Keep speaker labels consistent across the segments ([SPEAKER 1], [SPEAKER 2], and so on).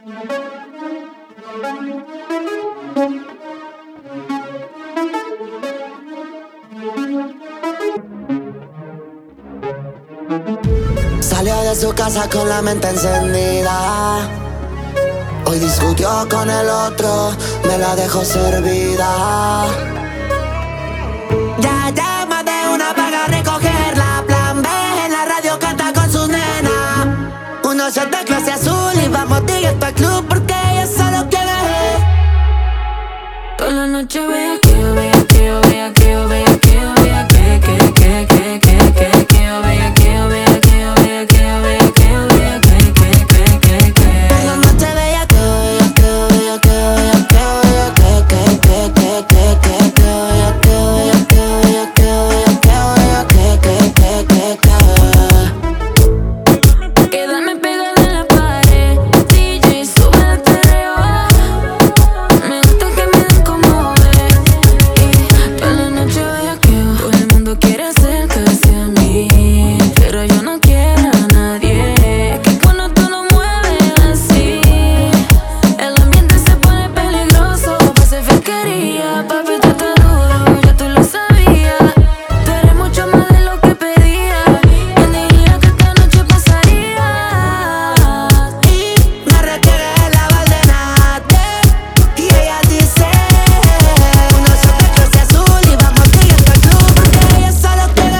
[SPEAKER 1] Salió de su casa con la mente encendida. Hoy discutió con el otro, me la dejó servida. Ya llama de una vaga a recogerla. Plan B en la radio canta con su nena. Uno shot de clase azul y vamos directo al club porque ella solo quiere.
[SPEAKER 2] Toda la noche vea que yo vea que yo vea que yo vea que yo vea que yo vea que yo vea que yo vea que yo vea que yo vea que
[SPEAKER 1] por la noche veía que yo veía que yo veía que yo veía que yo veía
[SPEAKER 2] quedarme pegada en la pared. DJ sube el perreo. Me gusta que me den como y toda la noche vea que todo el mundo quiere acercarse a mí, pero yo no quiero a nadie. Que cuando tú lo mueves así, el ambiente se pone peligroso. Pase fiscalía, papi, tú estás duro, ya tú lo sabías. Tú eres mucho más de lo que pedía. ¿Quién diría que esta noche pasaría?
[SPEAKER 1] y me requiere la valdenate. Y ella dice: uno shot de clase azul y vamos directo al club porque ella solo quiere.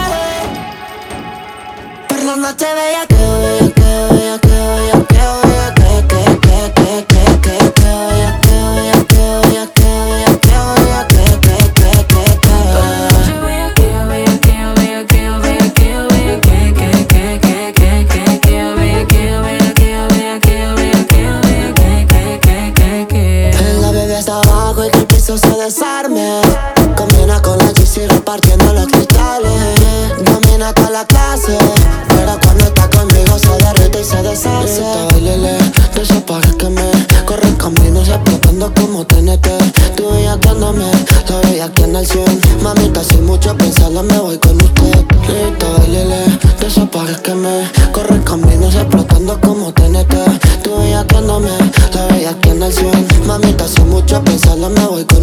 [SPEAKER 1] Por la noche veía que yo veía que yo veía que yo veía que yo veía que yo veía que yo veía que yo veía que yo veía que yo veía que yo veía que yo veía que yo veía
[SPEAKER 2] Yo veía que yo veía que yo veía que yo veía que yo veía que yo veía que yo veía que yo veía que yo veía que
[SPEAKER 1] la bebé está abajo y que el piso se desarme. Combina con la GC repartiendo los cristales. Domina toda la clase, pero cuando está conmigo se derrite y se deshace. Bailele, de esos pares que me corren caminos explotando como TNT. Tú bellaqueándome, la veía aquí en el 100. Mamita, sin mucho pensarlo me voy con usted. Listo, bailele, de esos pares que me corren caminos explotando como TNT. Tú bellaqueándome, la veía aquí en el 100. Mamita, sin mucho pensarlo me voy con